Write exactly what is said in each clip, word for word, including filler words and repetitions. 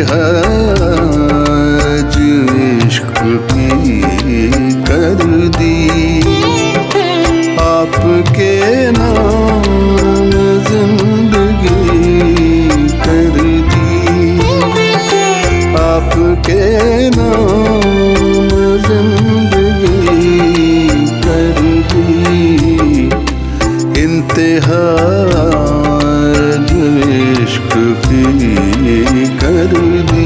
इंतहा इश्क की कर दी। आपके नाम जिंदगी कर दी, आपके नाम जिंदगी कर दी। इंतहा इश्क की कर दी।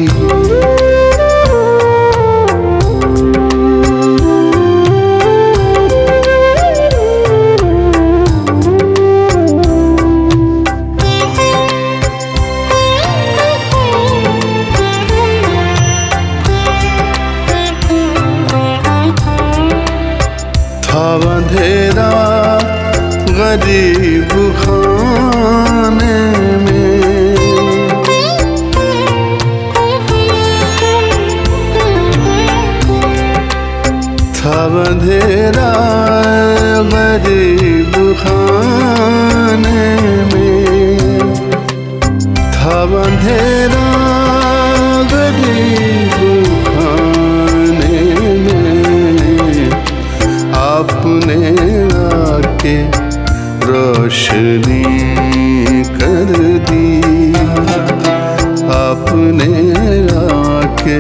था अंधेरा गरीब खाने में, था अंधेरा गरीब खाने में, था अंधेरा गरीब खाने में। आपने आके रोशनी कर दी, आपने आके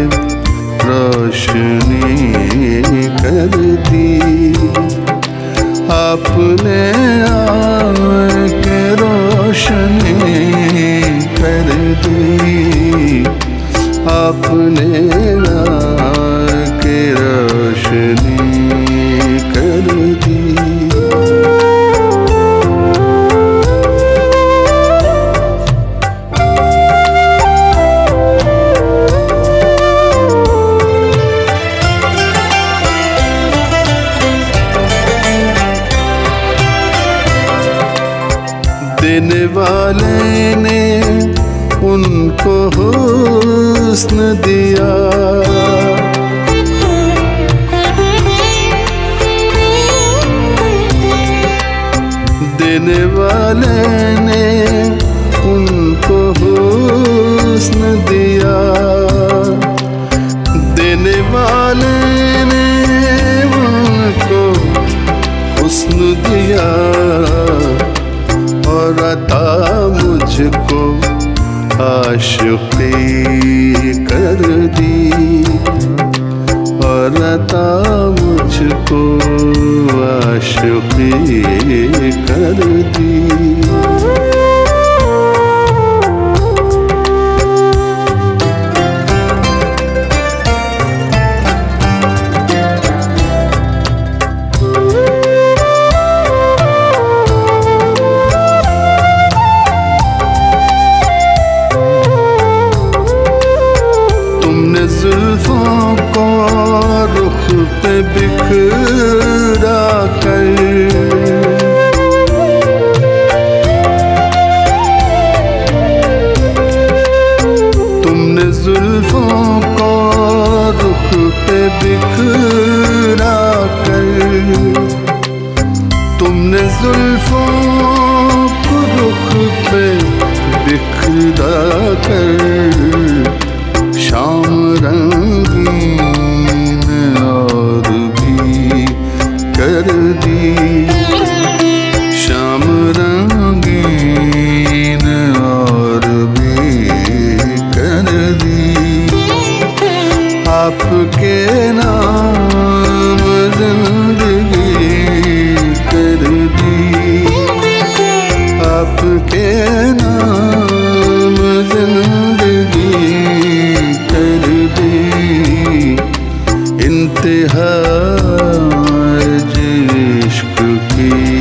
रोशनी कर दी। आपने आके रोशनी कर दी, आपने आके रोशनी कर दी। देने वाले ने उनको हुस्न दिया, देने वाले ने उनको हुस्न दिया, देने वाले ने उनको हुस्न दिया। और अता मुझको आशिक़ी कर दी, और अता मुझको आशिक़ी कर दी। जुल्फों को रुख पे बिखरा कर, तुमने जुल्फों को रुख पे बिखरा कर, तुमने जुल्फों को रुख पे बिखरा कर। शाम रंगीन और भी कर दी, शाम रंगीन और भी कर दी। आपके नाम जिंदगी कर दी, आपके नाम जिंदगी कर दी। इंतहा इश्क की